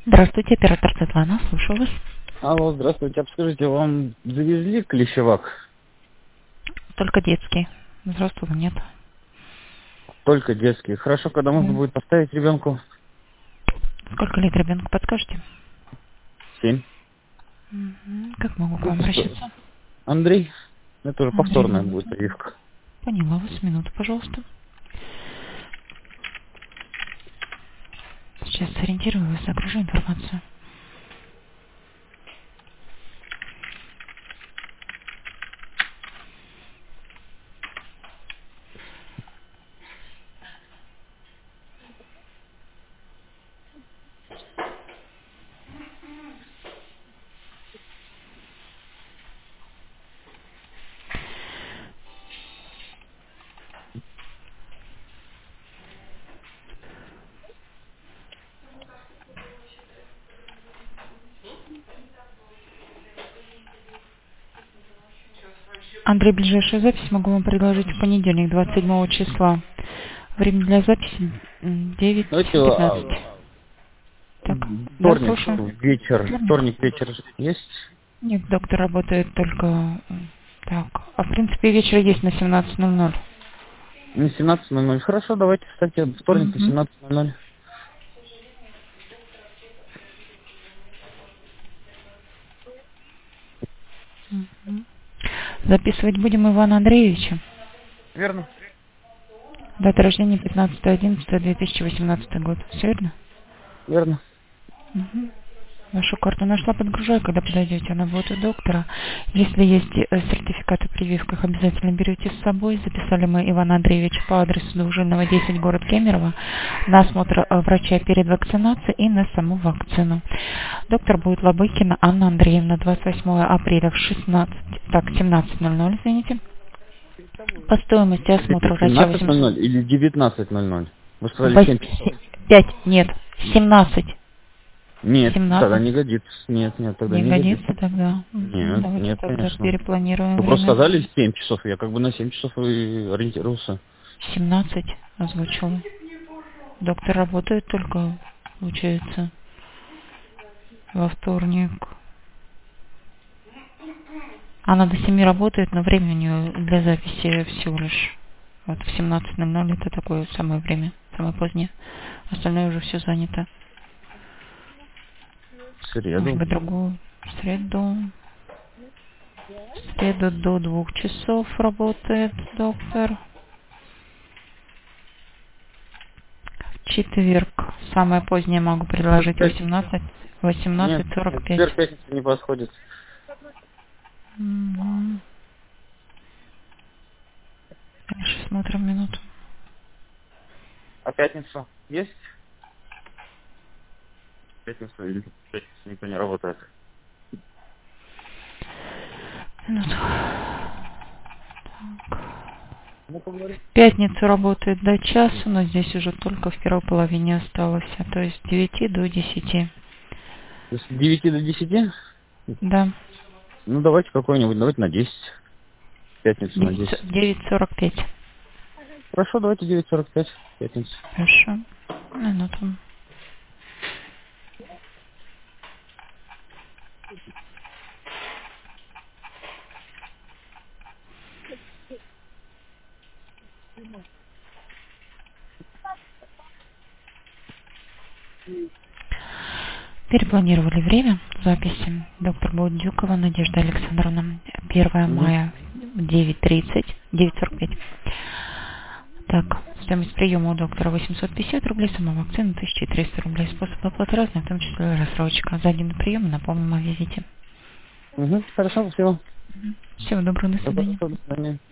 Здравствуйте, оператор Светлана, слушаю вас. Алло, здравствуйте. Обскажите, вам завезли клещевак? Только детский. Взрослого нет. Только детский. Хорошо, когда можно М. будет поставить ребенку? Сколько лет ребенку подскажете? 7. Как могу к вам обращаться? Андрей? Это уже Андрей, повторная будет прививка. поняла вас. Минуту, пожалуйста. Сейчас сориентирую вас, загружу информацию. Андрей, ближайшую запись могу вам предложить в понедельник, 27 числа. Время для записи Давайте 9:15. Так, да, вторник слушаю. вечер. Вторник? Вторник вечер есть? Нет, доктор работает только... Так, а в принципе вечер есть на 17:00. На 17:00. Хорошо, давайте, кстати, вторник на Мгм. 17:00. Мгм. Записывать будем Ивана Андреевича. Верно? Дата рождения 15.11.2018 год. Все верно? Верно. Мгм. Вашу карту нашла, подгружаю, когда подойдете, она будет у доктора. Если есть сертификаты о прививках, обязательно берете с собой. Записали мы Ивана Андреевича по адресу Дружинного, 10, город Кемерово, на осмотр врача перед вакцинацией и на саму вакцину. Доктор будет Лобыкина Анна Андреевна, 28 апреля в 17:00, извините. По стоимости Это осмотра врача 17:00 или 19:00? Вы сказали 7 часов. 5, нет, 17. Нет, тогда 17. не годится. Нет, тогда Не не годится. годится тогда? Нет, Давайте тогда конечно. перепланируем Вы просто время. сказали 7 часов, я как бы на 7 часов и ориентировался. 17 озвучила. Доктор работает только, получается, во вторник. Она до 7 работает, но время у нее для записи всего лишь вот в 17:00 это такое самое время, самое позднее. Остальное уже все занято. В Может среду. быть, другую среду. В среду до 2 часов работает доктор. В четверг самое позднее могу предложить Пятница. 18, Нет, 18:45. четверг, пятница не подходит. Мгм. Конечно, смотрим минуту. А пятница есть? Пятница или пятница никто не работает. Минуту. Ну, поговорим. В пятницу работает до часу, но здесь уже только в первой половине осталось. То есть с 9 до 10. С 9 до 10? Да. Ну, давайте какой-нибудь, давайте на 10. Пятницу на 10. 9:45. Хорошо, давайте 9:45. Пятница. Хорошо. Минуту. Перепланировали время записи. Доктор будет Дюкова Надежда Александровна. 1 Угу. мая 9:30. 9:45. Так, стоимость приема у доктора 850 рублей, сама вакцина 1300 рублей. Способ оплаты разный, в том числе рассрочка. За один прием напомним о визите. Угу. Хорошо, спасибо. Всего доброго, до свидания. До свидания.